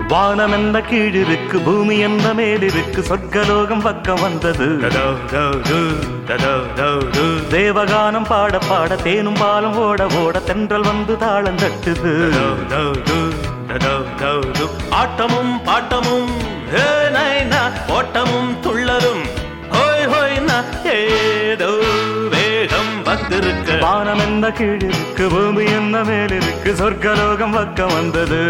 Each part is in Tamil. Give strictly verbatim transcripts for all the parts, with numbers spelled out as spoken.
வானம் என்ன கீழிருக்கு, பூமி என்ன மேலிருக்கு, சொர்க்கலோகம் பக்கம் வந்தது. தேவகானம் பாட பாட தேனும் பாலும் ஓட ஓட தென்றல் வந்து தாளம் தட்டுது. ஆட்டமும் பாட்டமும் ஓட்டமும் துள்ளலும் ஏதோ வேகம் வந்திருக்கு. வானம் என்ன கீழிருக்கு, பூமி என்ன மேலிருக்கு, சொர்க்கலோகம் பக்கம் வந்தது.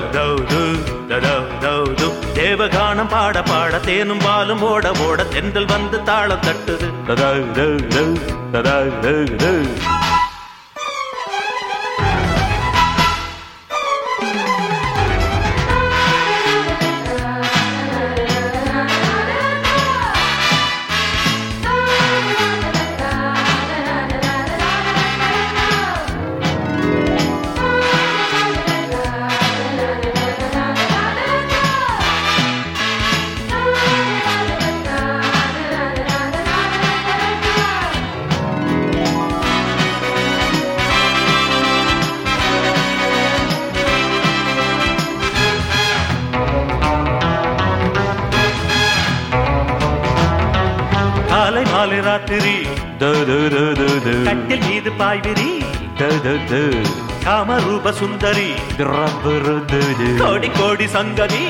தேவகானம் பாட பாட தேனும் பாலும் ஓட ஓட தென்றல் வந்து தாளம் தட்டுது. காலை மாலை ராத்திரி கட்டில் மீது பாய்விரி, காமரூப சுந்தரி கோடி கோடி சங்கதி.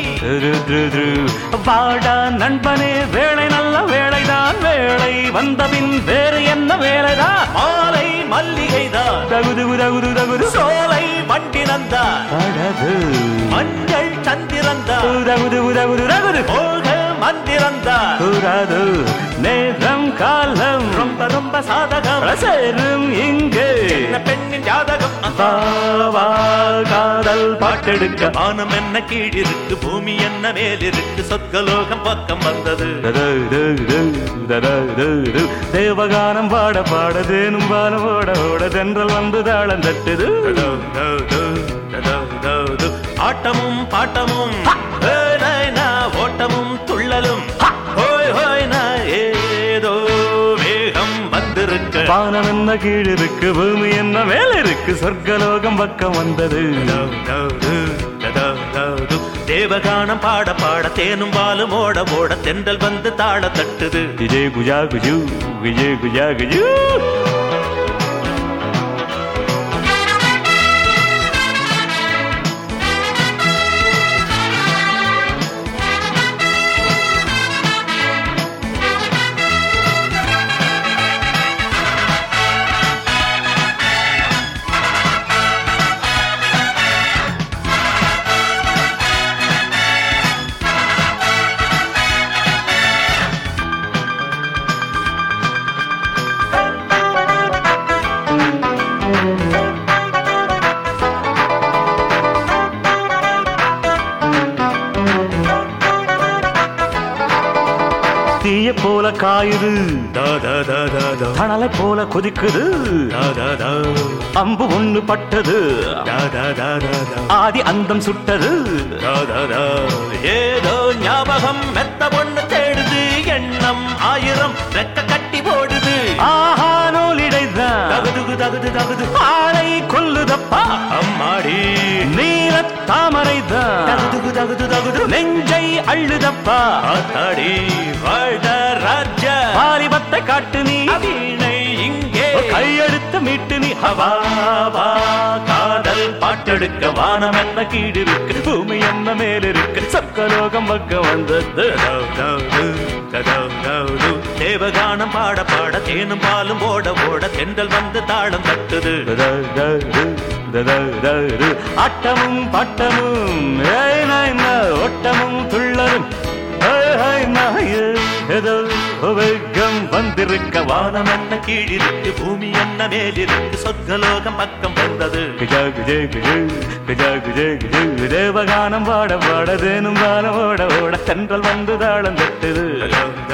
வாடா நண்பனே, வேளை நல்ல வேளைதான், வேளை வந்தபின் வேறு என்ன வேலைதான். மாலை மல்லிகைதான், தகுது தகுது தகுது சோலை வண்டினந்தா, மஞ்சள் சந்திரந்தா, தகுது தகுது தகுது போக மந்திரந்தா. கூறாது நேரம் காலம் ரொம்ப ரொம்ப சாதகம் சேரும் இங்கே பெண்ணின் ஜாதகம். காதல் பாட்டெடுக்க வானம் என்ன கீழிருக்கு, பூமி என்ன மேலிருக்கு, சொர்க்கலோகம் பக்கம் வந்தது. தேவகானம் பாட பாட தேனும் பாலம் ஓட ஓட தென்றல் வந்து தாளம் தட்டுது. ஆட்டமும் பாட்டமும் ஓட்டமும் துள்ளலும் ஏதோ வேகம் வந்திருக்கு. வானம் என்ன கீழிருக்கு, பூமி என்ன மேல இருக்கு, சொர்க்கலோகம் பக்கம் வந்தது. தேவகானம் பாட பாட தேனும் பாலும் ஓட ஓட தென்றல் வந்து தாள தட்டுது. விஜய் குஜா குஜு விஜய் குஜா குஜு. தீய போல காயுது, தணலை போல கொதிக்குது, அம்பு ஒண்ணு பட்டது, ஆதி அந்தம் சுட்டது. ஏதோ ஞாபகம் மெத்த பொண்ணு தேடுது, எண்ணம் ஆயிரம் ரெக்க கட்டி போடுது. ஆஹா நூலிடைதான் தகுது தகுது தகுது ஆளை கொல்லுதப்பா அம்மாடி. நீல தாமரைதான் தகுது தகுது தகுது நெஞ்சை அள்ளுதப்பா. ஆத்தாடி வாழ்ட ராஜ வாலிபத்தை காட்டு நீ, வீணை இங்கே கையெடுத்து மீட்டு நீ. ஹவாவா காதல் பாட்டெடுக்க வானம் என்ன கீழிருக்கு, பூமி என்ன மேலிருக்கு, சொர்க்கலோகம் பக்கம் வந்தது. தேவகானம் பாட பாட தேனும் பாலும் ஓட ஓட தென்றல் வந்து தாளம் தட்டுது. ஆட்டமும் பாட்டமும் ஓட்டமும் துள்ளலும் ஏதோ வேகம் வந்திருக்க. வானம் என்ன கீழிருக்கு, பூமி என்ன மேலிருக்கு, சொர்க்கலோகம் பக்கம் வந்தது. தேவகானம் பாட பாட தேனும் பாலம் ஓட ஓட தென்றல் வந்து தாளம் தட்டுது.